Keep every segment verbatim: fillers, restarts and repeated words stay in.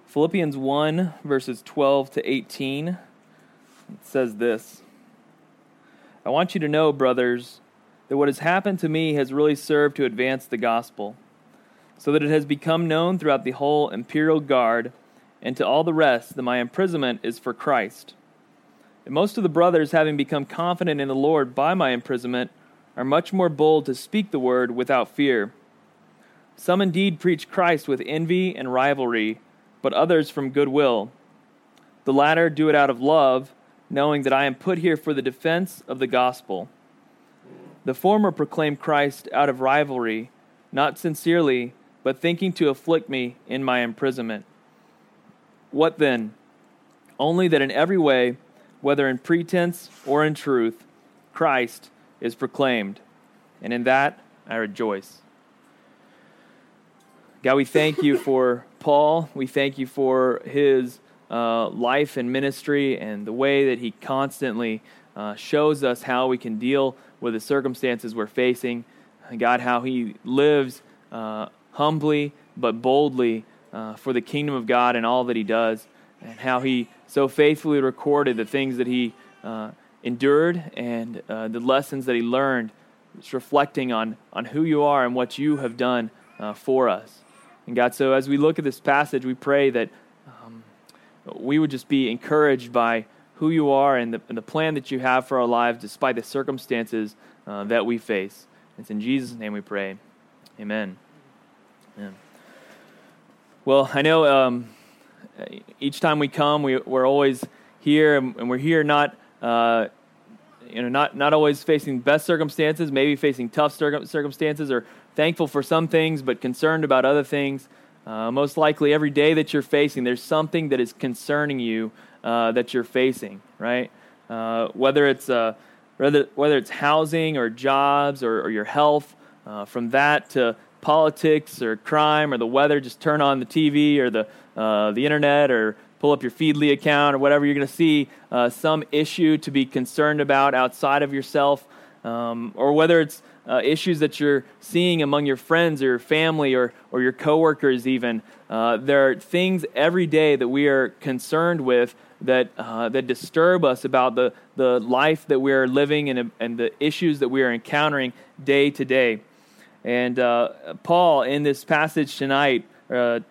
Philippians one, verses twelve to eighteen, it says this: I want you to know, brothers, that what has happened to me has really served to advance the gospel, so that it has become known throughout the whole imperial guard and to all the rest that my imprisonment is for Christ. And most of the brothers, having become confident in the Lord by my imprisonment, are much more bold to speak the word without fear. Some indeed preach Christ with envy and rivalry, but others from goodwill. The latter do it out of love, knowing that I am put here for the defense of the gospel. The former proclaim Christ out of rivalry, not sincerely, but thinking to afflict me in my imprisonment. What then? Only that in every way, whether in pretense or in truth, Christ is proclaimed, and in that I rejoice. God, we thank you for Paul. We thank you for his uh, life and ministry and the way that he constantly uh, shows us how we can deal with the circumstances we're facing. God, how he lives uh, humbly but boldly uh, for the kingdom of God and all that he does, and how he so faithfully recorded the things that he uh, endured and uh, the lessons that he learned, just reflecting on, on who you are and what you have done uh, for us. And God, so as we look at this passage, we pray that um, we would just be encouraged by who you are and the, and the plan that you have for our lives despite the circumstances uh, that we face. It's in Jesus' name we pray. Amen. Amen. Well, I know um, each time we come, we, we're always here, and, and we're here not, uh, you know, not not always facing best circumstances, maybe facing tough circum- circumstances, or thankful for some things, but concerned about other things. Uh, most likely, every day that you're facing, there's something that is concerning you uh, that you're facing, right? Uh, whether it's uh, whether whether it's housing or jobs or, or your health, uh, from that to politics or crime or the weather, just turn on the T V or the uh, the internet or pull up your Feedly account or whatever. You're going to see uh, some issue to be concerned about outside of yourself, um, or whether it's uh, issues that you're seeing among your friends or your family or or your coworkers even. Uh, there are things every day that we are concerned with that uh, that disturb us about the, the life that we are living and, and the issues that we are encountering day to day. And uh, Paul, in this passage tonight, uh,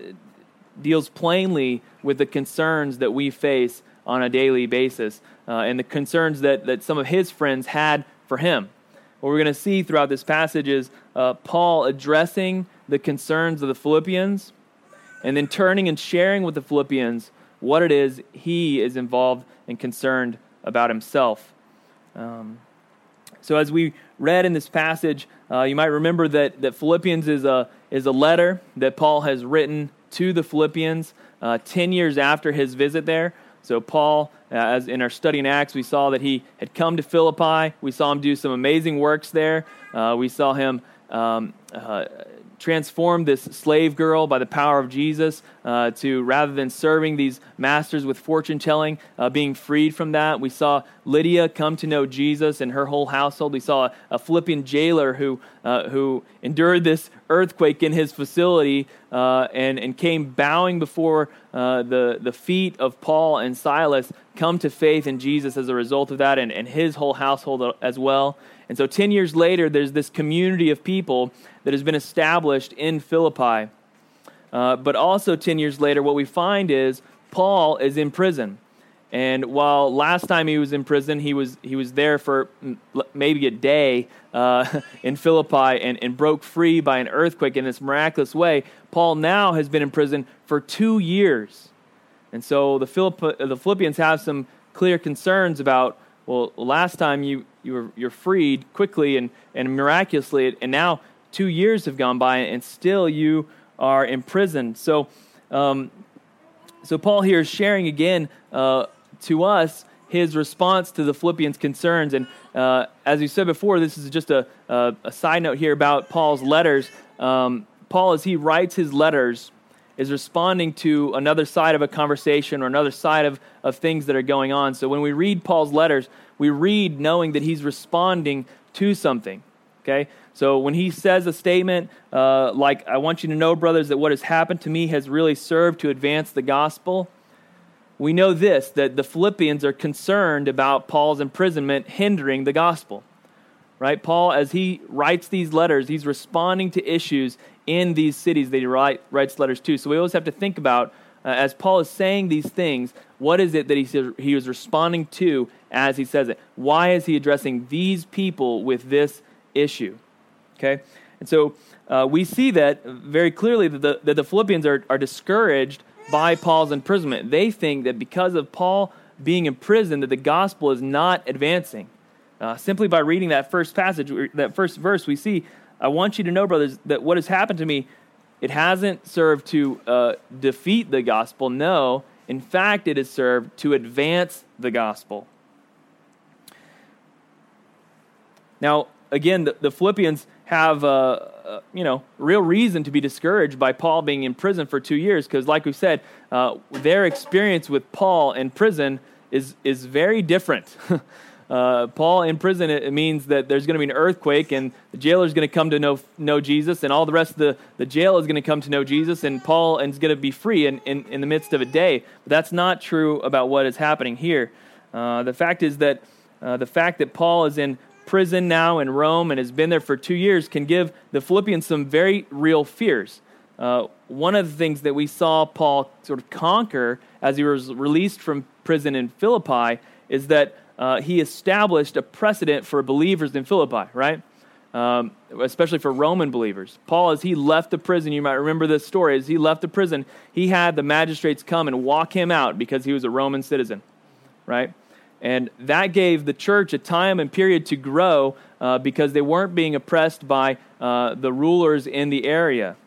deals plainly with the concerns that we face on a daily basis, uh, and the concerns that, that some of his friends had for him. What we're going to see throughout this passage is uh, Paul addressing the concerns of the Philippians, and then turning and sharing with the Philippians what it is he is involved and concerned about himself. Um, so as we read in this passage, uh, you might remember that, that Philippians is a is a letter that Paul has written to the Philippians uh, ten years after his visit there. So Paul, uh, as in our study in Acts, we saw that he had come to Philippi. We saw him do some amazing works there. Uh, we saw him um, uh, transform this slave girl by the power of Jesus uh, to, rather than serving these masters with fortune telling, uh, being freed from that. We saw Lydia come to know Jesus and her whole household. We saw a, a Philippian jailer who uh, who endured this earthquake in his facility uh, and and came bowing before uh, the the feet of Paul and Silas, come to faith in Jesus as a result of that, and, and his whole household as well. And so ten years later, there's this community of people that has been established in Philippi. Uh, but also ten years later, what we find is Paul is in prison. And while last time he was in prison, he was he was there for maybe a day uh, in Philippi and, and broke free by an earthquake in this miraculous way, Paul now has been in prison for two years. And so the Philipp- the Philippians have some clear concerns about, well, last time you, you were you're freed quickly and, and miraculously, and now two years have gone by and still you are imprisoned. So um, so Paul here is sharing again uh, to us his response to the Philippians' concerns. And uh, as you said before, this is just a, a, a side note here about Paul's letters. Um, Paul, as he writes his letters, is responding to another side of a conversation or another side of, of things that are going on. So when we read Paul's letters, we read knowing that he's responding to something, okay? So when he says a statement uh, like, I want you to know, brothers, that what has happened to me has really served to advance the gospel, we know this, that the Philippians are concerned about Paul's imprisonment hindering the gospel. Right? Paul, as he writes these letters, he's responding to issues in these cities that he write, writes letters to. So we always have to think about, uh, as Paul is saying these things, what is it that he, he was responding to as he says it? Why is he addressing these people with this issue? Okay? And so uh, we see that very clearly that the, that the Philippians are, are discouraged by Paul's imprisonment. They think that because of Paul being imprisoned, that the gospel is not advancing. Uh, simply by reading that first passage, that first verse, we see, I want you to know, brothers, that what has happened to me, it hasn't served to uh, defeat the gospel. No, in fact, it has served to advance the gospel. Now, again, the, the Philippians have, uh, uh, you know, real reason to be discouraged by Paul being in prison for two years, because, like we said, uh, their experience with Paul in prison is is very different. Uh, Paul in prison, it means that there's going to be an earthquake and the jailer is going to come to know know Jesus, and all the rest of the, the jail is going to come to know Jesus, and Paul is going to be free in, in, in the midst of a day. But that's not true about what is happening here. Uh, the fact is that uh, the fact that Paul is in prison now in Rome and has been there for two years can give the Philippians some very real fears. Uh, one of the things that we saw Paul sort of conquer as he was released from prison in Philippi is that Uh, he established a precedent for believers in Philippi, right? Um, especially for Roman believers. Paul, as he left the prison, you might remember this story, as he left the prison, he had the magistrates come and walk him out because he was a Roman citizen, right? And that gave the church a time and period to grow uh, because they weren't being oppressed by uh, the rulers in the area.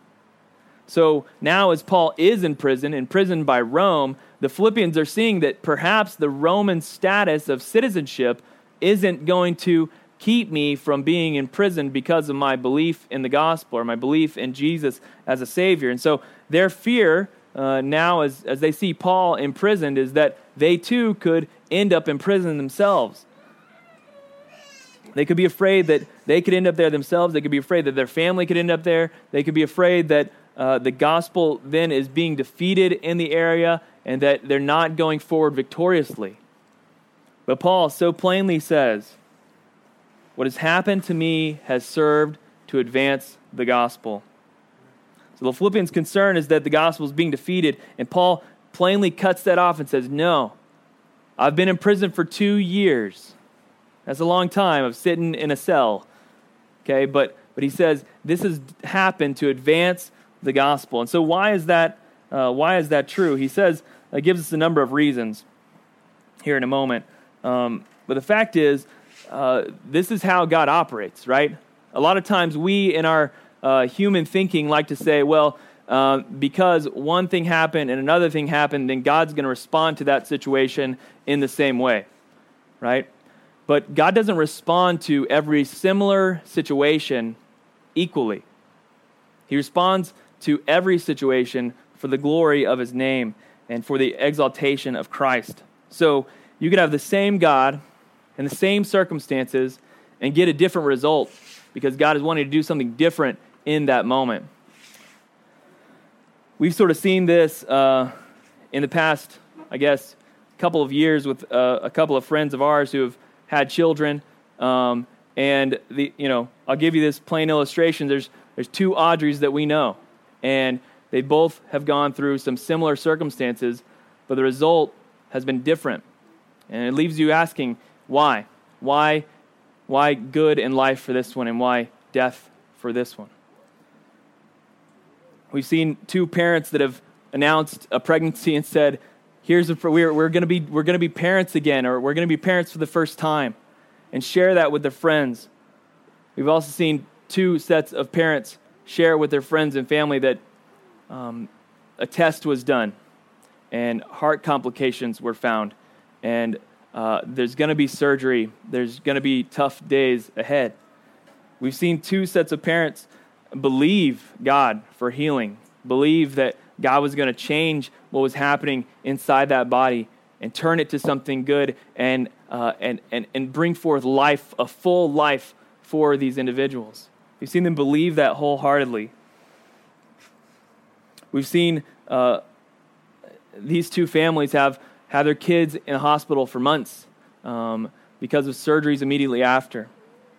So now as Paul is in prison, imprisoned by Rome, the Philippians are seeing that perhaps the Roman status of citizenship isn't going to keep me from being imprisoned because of my belief in the gospel or my belief in Jesus as a Savior. And so their fear uh, now as, as they see Paul imprisoned is that they too could end up in prison themselves. They could be afraid that they could end up there themselves. They could be afraid that their family could end up there. They could be afraid that uh, the gospel then is being defeated in the area and that they're not going forward victoriously. But Paul so plainly says, what has happened to me has served to advance the gospel. So the Philippians' concern is that the gospel is being defeated, and Paul plainly cuts that off and says, no, I've been in prison for two years. That's a long time of sitting in a cell. Okay, but but he says this has happened to advance the gospel. And so why is that? Uh, why is that true? He says it gives us a number of reasons here in a moment. Um, but the fact is, uh, this is how God operates, right? A lot of times we in our uh, human thinking like to say, well, uh, because one thing happened and another thing happened, then God's going to respond to that situation in the same way, right? But God doesn't respond to every similar situation equally. He responds to every situation for the glory of his name and for the exaltation of Christ. So you could have the same God and the same circumstances and get a different result because God is wanting to do something different in that moment. We've sort of seen this uh, in the past, I guess, couple of years with uh, a couple of friends of ours who have had children, um, and the you know I'll give you this plain illustration. There's there's two Audreys that we know, and they both have gone through some similar circumstances, but the result has been different, and it leaves you asking why, why, why good in life for this one, and why death for this one. We've seen two parents that have announced a pregnancy and said, Here's a, we're we're going to be we're going to be parents again, or we're going to be parents for the first time, and share that with their friends. We've also seen two sets of parents share with their friends and family that um, a test was done, and heart complications were found, and uh, there's going to be surgery. There's going to be tough days ahead. We've seen two sets of parents believe God for healing, believe that God was going to change what was happening inside that body and turn it to something good and uh, and and and bring forth life, a full life for these individuals. We've seen them believe that wholeheartedly. We've seen uh, these two families have had their kids in the hospital for months um, because of surgeries immediately after.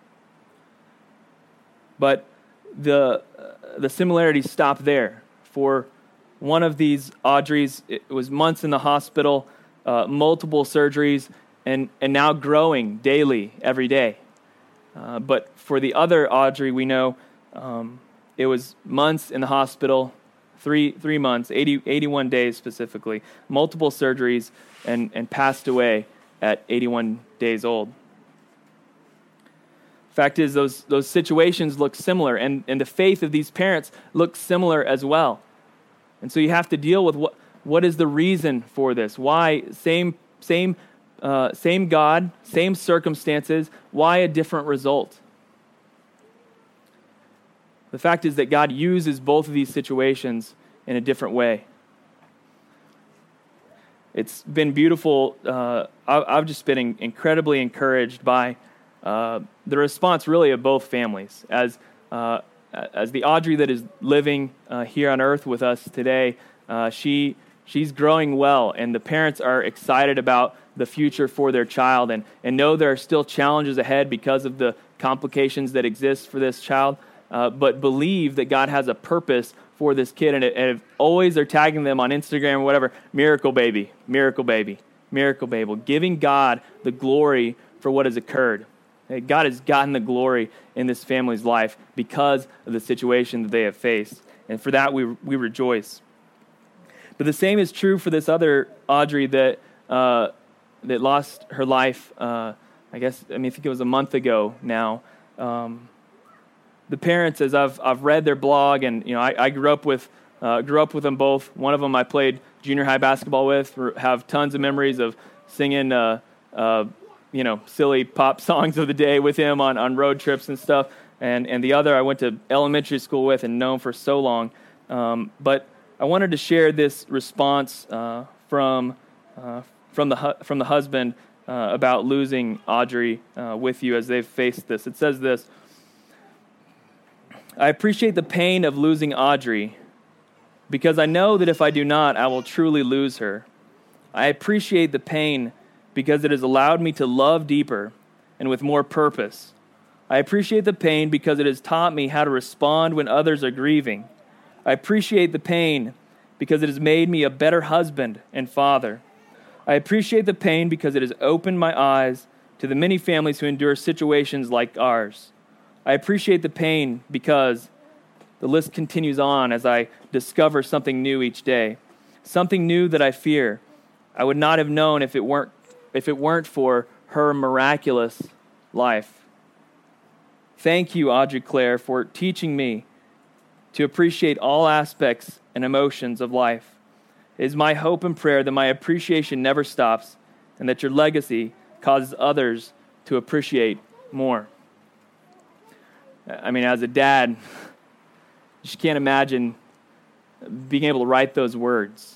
But the uh, the similarities stop there. For one of these Audreys, it was months in the hospital, uh, multiple surgeries, and, and now growing daily, every day. Uh, but for the other Audrey, we know um, it was months in the hospital, three three months, eighty, eighty-one days specifically, multiple surgeries, and, and passed away at eighty-one days old. Fact is, those those situations look similar, and, and the faith of these parents looks similar as well. And so you have to deal with what what is the reason for this? Why same same uh, same God, same circumstances? Why a different result? The fact is that God uses both of these situations in a different way. It's been beautiful. Uh, I've just been incredibly encouraged by uh, the response, really, of both families. As uh, as the Audrey that is living uh, here on earth with us today, uh, she she's growing well, and the parents are excited about the future for their child, and, and know there are still challenges ahead because of the complications that exist for this child, uh, but believe that God has a purpose for this kid, and, and always they're tagging them on Instagram or whatever, miracle baby, miracle baby, miracle baby, giving God the glory for what has occurred. God has gotten the glory in this family's life because of the situation that they have faced, and for that we we rejoice. But the same is true for this other Audrey that uh, that lost her life. Uh, I guess I mean I think it was a month ago now. Um, the parents, as I've I've read their blog, and you know I, I grew up with uh, grew up with them both. One of them I played junior high basketball with. Have tons of memories of singing. Uh, uh, you know, silly pop songs of the day with him on, on road trips and stuff. And and the other I went to elementary school with and known for so long. Um, but I wanted to share this response uh, from uh, from the hu- from the husband uh, about losing Audrey uh, with you as they've faced this. It says this: I appreciate the pain of losing Audrey because I know that if I do not, I will truly lose her. I appreciate the pain because it has allowed me to love deeper and with more purpose. I appreciate the pain because it has taught me how to respond when others are grieving. I appreciate the pain because it has made me a better husband and father. I appreciate the pain because it has opened my eyes to the many families who endure situations like ours. I appreciate the pain because the list continues on as I discover something new each day, something new that I fear I would not have known if it weren't if it weren't for her miraculous life. Thank you, Audrey Claire, for teaching me to appreciate all aspects and emotions of life. It is my hope and prayer that my appreciation never stops and that your legacy causes others to appreciate more. I mean, as a dad, you just can't imagine being able to write those words.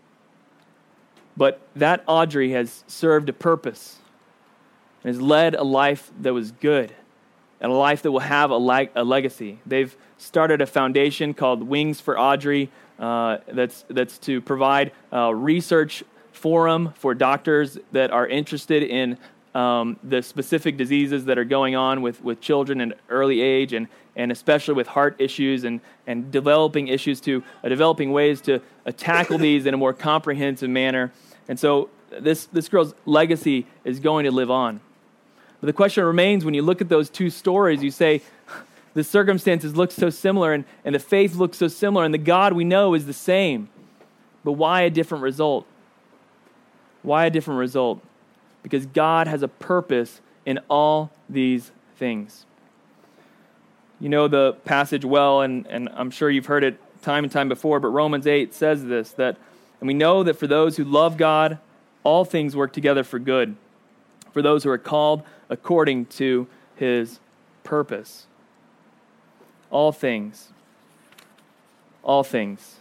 But that Audrey has served a purpose and has led a life that was good and a life that will have a, leg- a legacy. They've started a foundation called Wings for Audrey uh, that's that's to provide a research forum for doctors that are interested in um, the specific diseases that are going on with, with children in early age, and, and especially with heart issues, and, and developing issues to uh, developing ways to uh, tackle these in a more comprehensive manner. And so this, this girl's legacy is going to live on. But the question remains, when you look at those two stories, you say, the circumstances look so similar, and, and the faith looks so similar, and the God we know is the same. But why a different result? Why a different result? Because God has a purpose in all these things. You know the passage well, and, and I'm sure you've heard it time and time before, but Romans eight says this, that and we know that for those who love God, all things work together for good, for those who are called according to his purpose. All things. All things.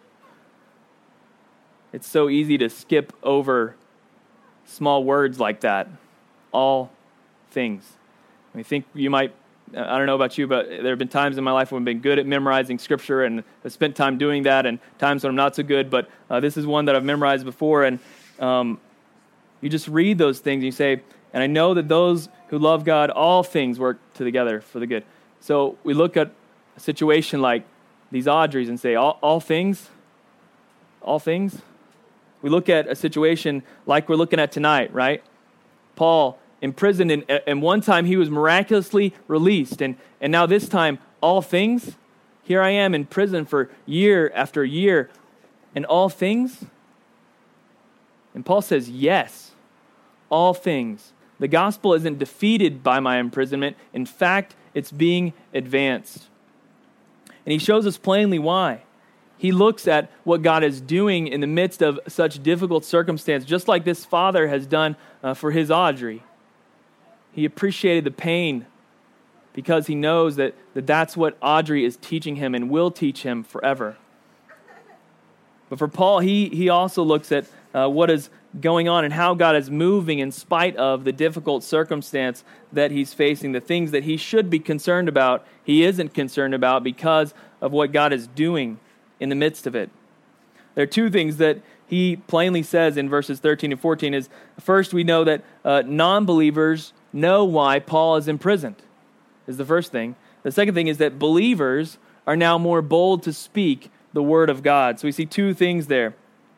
It's so easy to skip over small words like that. All things. I think you might I don't know about you, but there have been times in my life when I've been good at memorizing Scripture, and I've spent time doing that, and times when I'm not so good, but uh, this is one that I've memorized before, and um, you just read those things, and you say, and I know that those who love God, all things work together for the good. So we look at a situation like these Audreys and say, all, all things? All things? We look at a situation like we're looking at tonight, right? Paul imprisoned, and, and one time he was miraculously released, and, and now this time, all things? Here I am in prison for year after year, and all things? And Paul says, yes, all things. The gospel isn't defeated by my imprisonment. In fact, it's being advanced. And he shows us plainly why. He looks at what God is doing in the midst of such difficult circumstance, just like this father has done uh, for his Audrey. He appreciated the pain because he knows that, that that's what Audrey is teaching him and will teach him forever. But for Paul, he, he also looks at uh, what is going on and how God is moving in spite of the difficult circumstance that he's facing. The things that he should be concerned about, he isn't concerned about because of what God is doing in the midst of it. There are two things that he plainly says in verses thirteen and fourteen. Is first, we know that uh, non-believers know why Paul is imprisoned, is the first thing. The second thing is that believers are now more bold to speak the word of God. So we see two things there.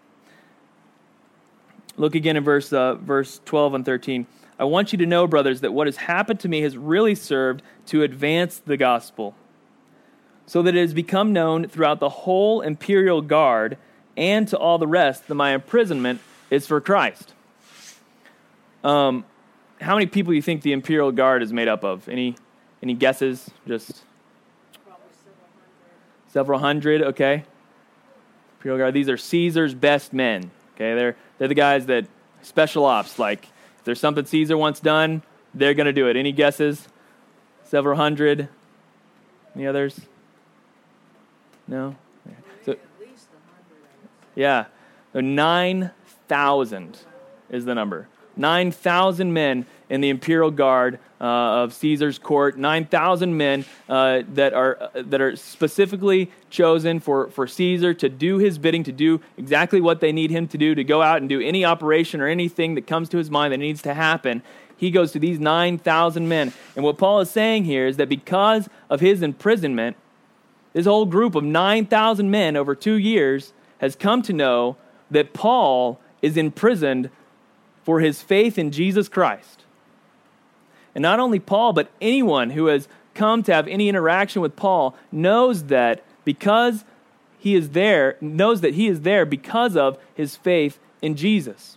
Look again in verse uh, verse twelve and thirteen. I want you to know, brothers, that what has happened to me has really served to advance the gospel, so that it has become known throughout the whole imperial guard and to all the rest that my imprisonment is for Christ. Um, how many people do you think the imperial guard is made up of? Any any guesses? Just Probably several hundred. several hundred, okay. Imperial guard, these are Caesar's best men. Okay, they're they're the guys that special ops, like if there's something Caesar wants done, they're going to do it. Any guesses? Several hundred? Any others? No? So, At least a hundred. yeah, so nine thousand is the number. nine thousand men in the imperial guard uh, of Caesar's court. nine thousand men uh, that are uh, that are specifically chosen for, for Caesar to do his bidding, to do exactly what they need him to do, to go out and do any operation or anything that comes to his mind that needs to happen. He goes to these nine thousand men. And what Paul is saying here is that because of his imprisonment, this whole group of nine thousand men over two years has come to know that Paul is imprisoned for his faith in Jesus Christ. And not only Paul, but anyone who has come to have any interaction with Paul knows that because he is there, knows that he is there because of his faith in Jesus.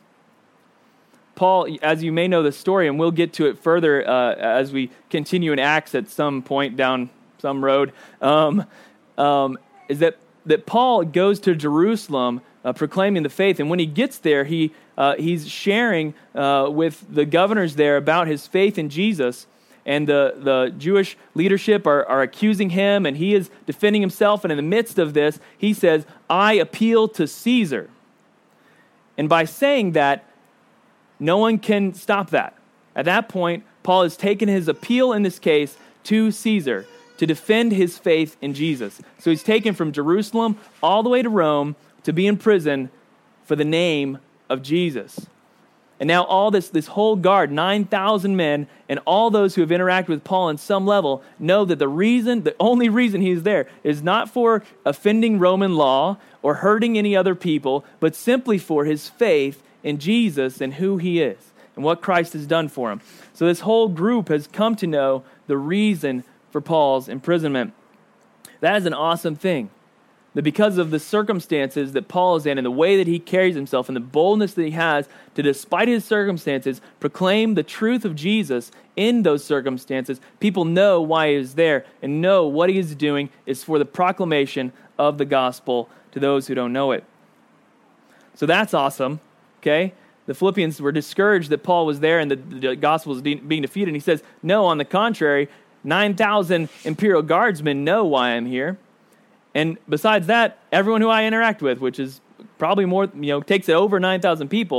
Paul, as you may know the story, and we'll get to it further uh, as we continue in Acts at some point down some road, um, um, is that, that Paul goes to Jerusalem uh, proclaiming the faith. And when he gets there, he uh, he's sharing uh, with the governors there about his faith in Jesus. And the, the Jewish leadership are, are accusing him, and he is defending himself. And in the midst of this, he says, I appeal to Caesar. And by saying that, no one can stop that. At that point, Paul has taken his appeal in this case to Caesar to defend his faith in Jesus. So he's taken from Jerusalem all the way to Rome to be in prison for the name of Jesus. And now all this, this whole guard, nine thousand men, and all those who have interacted with Paul on some level know that the reason, the only reason he's there is not for offending Roman law or hurting any other people, but simply for his faith in Jesus and who he is and what Christ has done for him. So this whole group has come to know the reason for Paul's imprisonment. That is an awesome thing. That because of the circumstances that Paul is in and the way that he carries himself and the boldness that he has to, despite his circumstances, proclaim the truth of Jesus in those circumstances, people know why he is there and know what he is doing is for the proclamation of the gospel to those who don't know it. So that's awesome, okay? The Philippians were discouraged that Paul was there and the, the gospel was de- being defeated. And he says, no, on the contrary, nine thousand imperial guardsmen know why I'm here. And besides that, everyone who I interact with, which is probably more, you know, takes it over nine thousand people,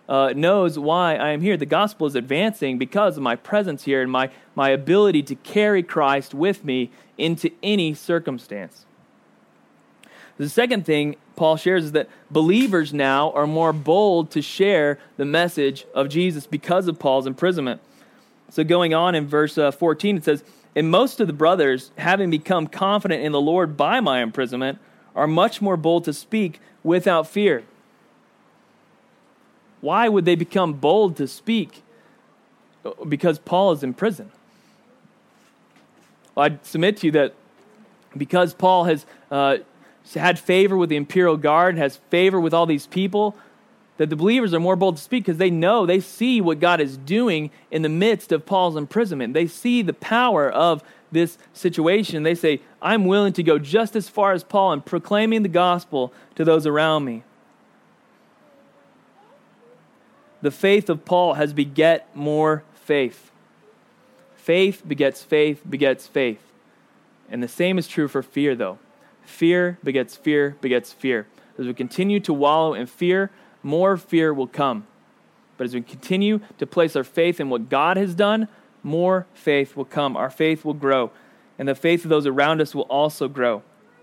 uh, knows why I am here. The gospel is advancing because of my presence here and my, my ability to carry Christ with me into any circumstance. The second thing Paul shares is that believers now are more bold to share the message of Jesus because of Paul's imprisonment. So going on in verse uh, fourteen, it says, "And most of the brothers, having become confident in the Lord by my imprisonment, are much more bold to speak without fear." Why would they become bold to speak? Because Paul is in prison. Well, I'd submit to you that because Paul has uh, had favor with the imperial guard, has favor with all these people, that the believers are more bold to speak because they know, they see what God is doing in the midst of Paul's imprisonment. They see the power of this situation. They say, I'm willing to go just as far as Paul in proclaiming the gospel to those around me. The faith of Paul has beget more faith. Faith begets faith begets faith. And the same is true for fear, though. Fear begets fear begets fear. As we continue to wallow in fear, more fear will come. But as we continue to place our faith in what God has done, more faith will come. Our faith will grow. And the faith of those around us will also grow.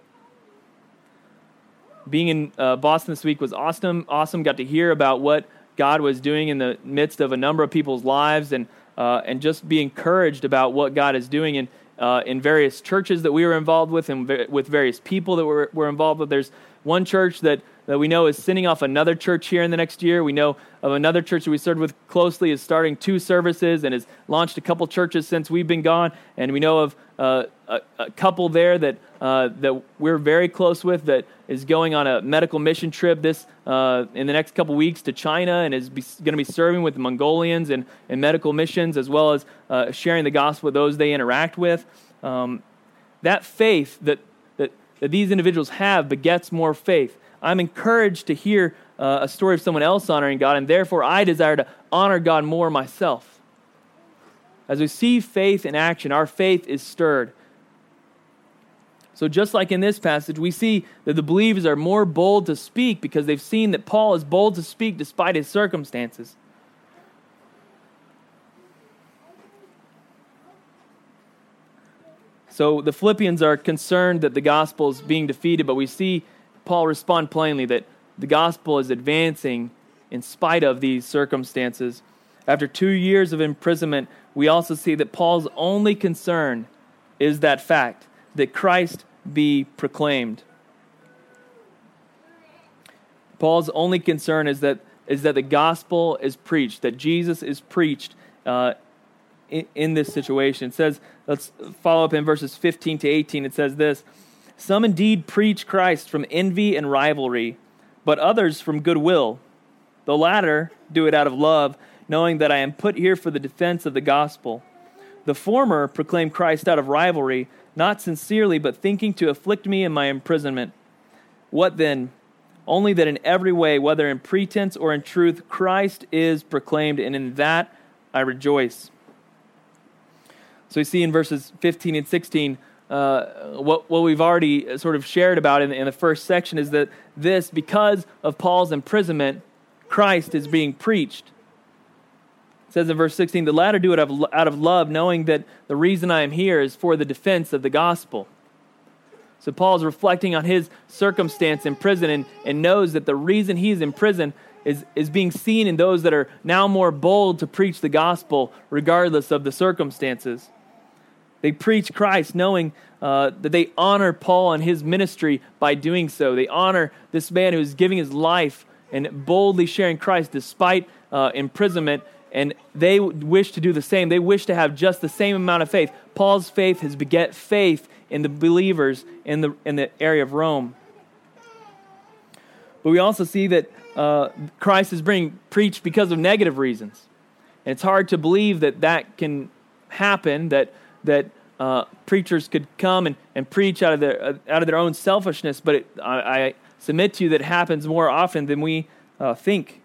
Being in uh, Boston this week was awesome. Awesome. Got to hear about what God was doing in the midst of a number of people's lives, and uh, and just be encouraged about what God is doing in uh, in various churches that we were involved with, and v- with various people that were were involved with. There's one church that, that we know is sending off another church here in the next year. We know of another church that we served with closely is starting two services and has launched a couple churches since we've been gone. And we know of uh, a, a couple there that uh, that we're very close with that is going on a medical mission trip this uh, in the next couple weeks to China, and is going to be serving with the Mongolians and, and medical missions, as well as uh, sharing the gospel with those they interact with. Um, that faith that, that that these individuals have begets more faith. I'm encouraged to hear uh, a story of someone else honoring God, and therefore I desire to honor God more myself. As we see faith in action, our faith is stirred. So just like in this passage, we see that the believers are more bold to speak because they've seen that Paul is bold to speak despite his circumstances. So the Philippians are concerned that the gospel is being defeated, but we see Paul respond plainly that the gospel is advancing in spite of these circumstances. After two years of imprisonment, we also see that Paul's only concern is that fact, that Christ be proclaimed. Paul's only concern is that is that the gospel is preached, that Jesus is preached uh, in, in this situation. It says, let's follow up in verses fifteen to eighteen. It says this: "Some indeed preach Christ from envy and rivalry, but others from goodwill. The latter do it out of love, knowing that I am put here for the defense of the gospel. The former proclaim Christ out of rivalry, not sincerely, but thinking to afflict me in my imprisonment. What then? Only that in every way, whether in pretense or in truth, Christ is proclaimed, and in that I rejoice." So we see in verses fifteen and sixteen, uh, what, what we've already sort of shared about in, in the first section is that this, because of Paul's imprisonment, Christ is being preached. It says in verse sixteen, "The latter do it out of, out of love, knowing that the reason I am here is for the defense of the gospel." So Paul is reflecting on his circumstance in prison and, and knows that the reason he is in prison is, is being seen in those that are now more bold to preach the gospel regardless of the circumstances. They preach Christ knowing uh, that they honor Paul and his ministry by doing so. They honor this man who is giving his life and boldly sharing Christ despite uh, imprisonment. And they wish to do the same. They wish to have just the same amount of faith. Paul's faith has beget faith in the believers in the in the area of Rome. But we also see that uh, Christ is being preached because of negative reasons. And it's hard to believe that that can happen, that that uh, preachers could come and, and preach out of their uh, out of their own selfishness. But it, I, I submit to you that it happens more often than we uh, think.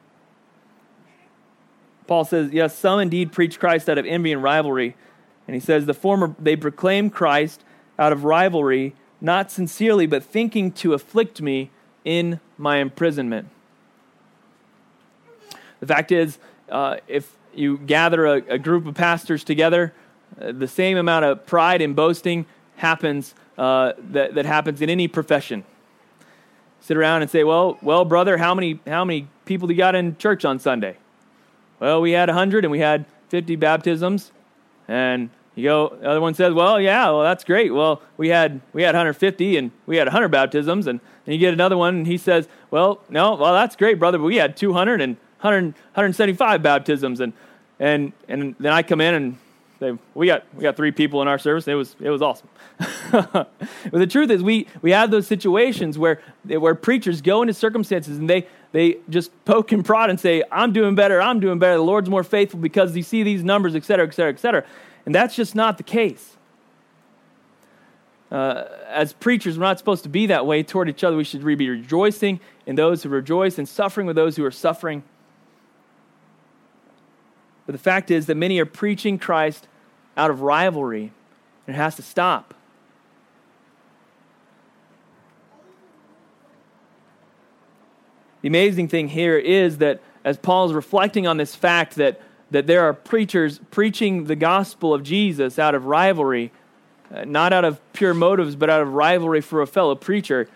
Paul says, yes, some indeed preach Christ out of envy and rivalry. And he says, the former, they proclaim Christ out of rivalry, not sincerely, but thinking to afflict me in my imprisonment. The fact is, uh, if you gather a, a group of pastors together, uh, the same amount of pride and boasting happens uh, that, that happens in any profession. Sit around and say, well, well, brother, how many how many people do you got in church on Sunday? Well, we had one hundred and we had fifty baptisms. And you go, the other one says, well, yeah, well, that's great. Well, we had we had one hundred fifty and we had one hundred baptisms. And then you get another one and he says, well, no, well, that's great, brother, but we had two hundred and one hundred, one hundred seventy-five baptisms. And and and then I come in and say, we got we got three people in our service. It was it was awesome. But the truth is, we we have those situations where where preachers go into circumstances and they they just poke and prod and say, I'm doing better, I'm doing better. The Lord's more faithful because you see these numbers, et cetera, et cetera, et cetera. And that's just not the case. Uh, as preachers, we're not supposed to be that way toward each other. We should be rejoicing in those who rejoice and suffering with those who are suffering. But the fact is that many are preaching Christ out of rivalry, and it has to stop. The amazing thing here is that as Paul is reflecting on this fact that, that there are preachers preaching the gospel of Jesus out of rivalry, uh, not out of pure motives, but out of rivalry for a fellow preacher,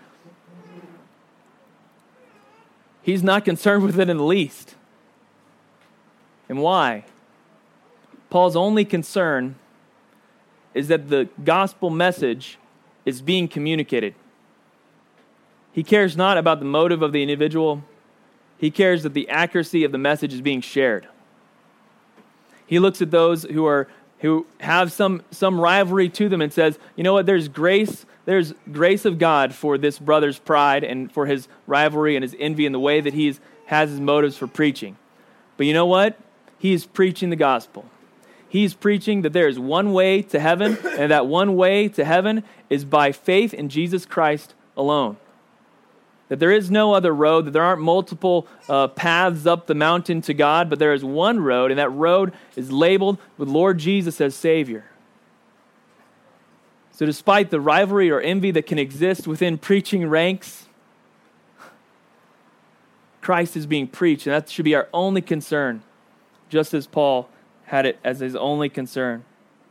he's not concerned with it in the least. And why? Paul's only concern is that the gospel message is being communicated. He cares not about the motive of the individual. He cares that the accuracy of the message is being shared. He looks at those who are who have some some rivalry to them and says, you know what, there's grace, there's grace of God for this brother's pride and for his rivalry and his envy and the way that he has his motives for preaching. But you know what? He's preaching the gospel. He's preaching that there is one way to heaven, and that one way to heaven is by faith in Jesus Christ alone. That there is no other road, that there aren't multiple uh, paths up the mountain to God, but there is one road, and that road is labeled with Lord Jesus as Savior. So despite the rivalry or envy that can exist within preaching ranks, Christ is being preached, and that should be our only concern, just as Paul had it as his only concern.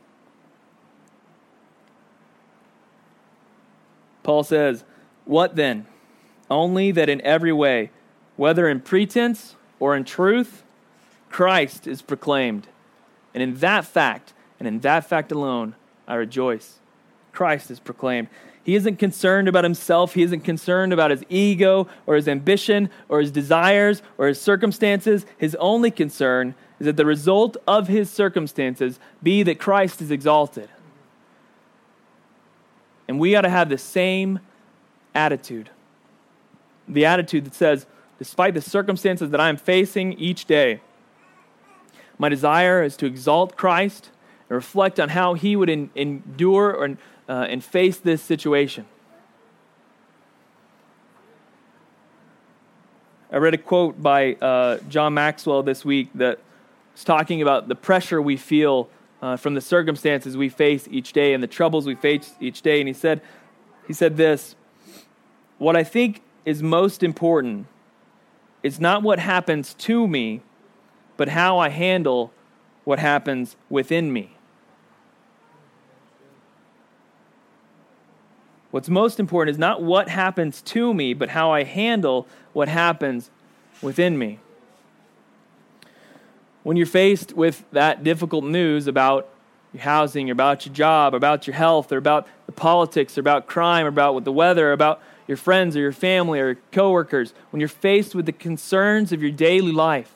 Paul says, what then? Only that in every way, whether in pretense or in truth, Christ is proclaimed. And in that fact, and in that fact alone, I rejoice. Christ is proclaimed. He isn't concerned about himself. He isn't concerned about his ego or his ambition or his desires or his circumstances. His only concern is that the result of his circumstances be that Christ is exalted. And we ought to have the same attitude. The attitude that says, despite the circumstances that I'm facing each day, my desire is to exalt Christ and reflect on how he would in, endure or, uh, and face this situation. I read a quote by uh, John Maxwell this week that was talking about the pressure we feel uh, from the circumstances we face each day and the troubles we face each day. And he said, he said this, what I think is most important is not what happens to me, but how I handle what happens within me. What's most important is not what happens to me, but how I handle what happens within me. When you're faced with that difficult news about your housing, or about your job, or about your health, or about the politics, or about crime, or about the weather, or about your friends or your family or coworkers, when you're faced with the concerns of your daily life,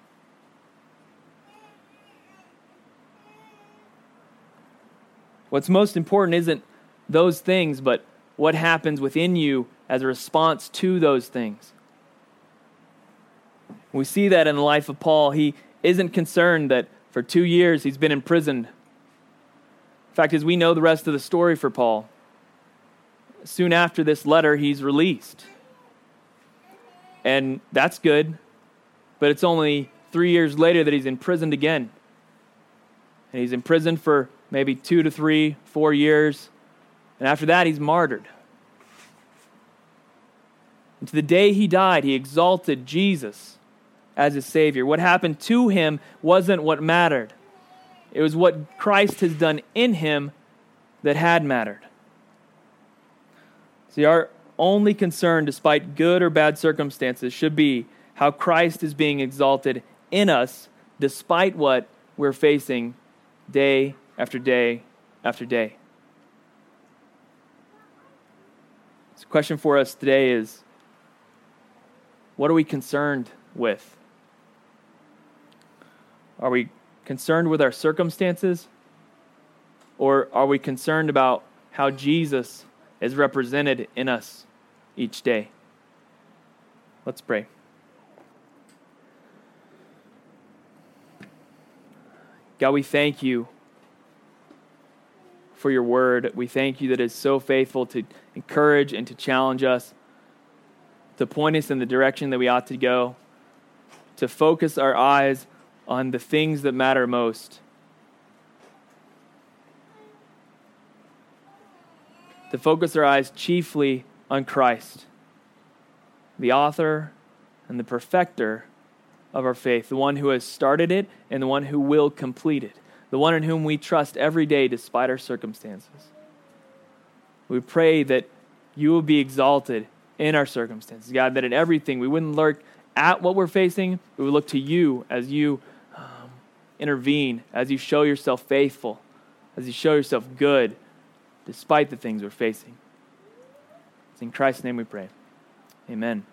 what's most important isn't those things, but what happens within you as a response to those things. We see that in the life of Paul. He isn't concerned that for two years he's been imprisoned. The fact is, we know the rest of the story for Paul. Soon after this letter, he's released. And that's good, but it's only three years later that he's imprisoned again. And he's imprisoned for maybe two to three, four years. And after that, he's martyred. And to the day he died, he exalted Jesus as a Savior. What happened to him wasn't what mattered. It was what Christ has done in him that had mattered. See, our only concern, despite good or bad circumstances, should be how Christ is being exalted in us, despite what we're facing day after day after day. So the question for us today is, what are we concerned with? Are we concerned with our circumstances? Or are we concerned about how Jesus is represented in us each day? Let's pray. God, we thank you for your word. We thank you that it is so faithful to encourage and to challenge us, to point us in the direction that we ought to go, to focus our eyes on the things that matter most. To focus our eyes chiefly on Christ, the author and the perfecter of our faith, the one who has started it and the one who will complete it, the one in whom we trust every day despite our circumstances. We pray that you will be exalted in our circumstances, God, that in everything we wouldn't lurk at what we're facing, we would look to you as you um, intervene, as you show yourself faithful, as you show yourself good, despite the things we're facing. It's in Christ's name we pray. Amen.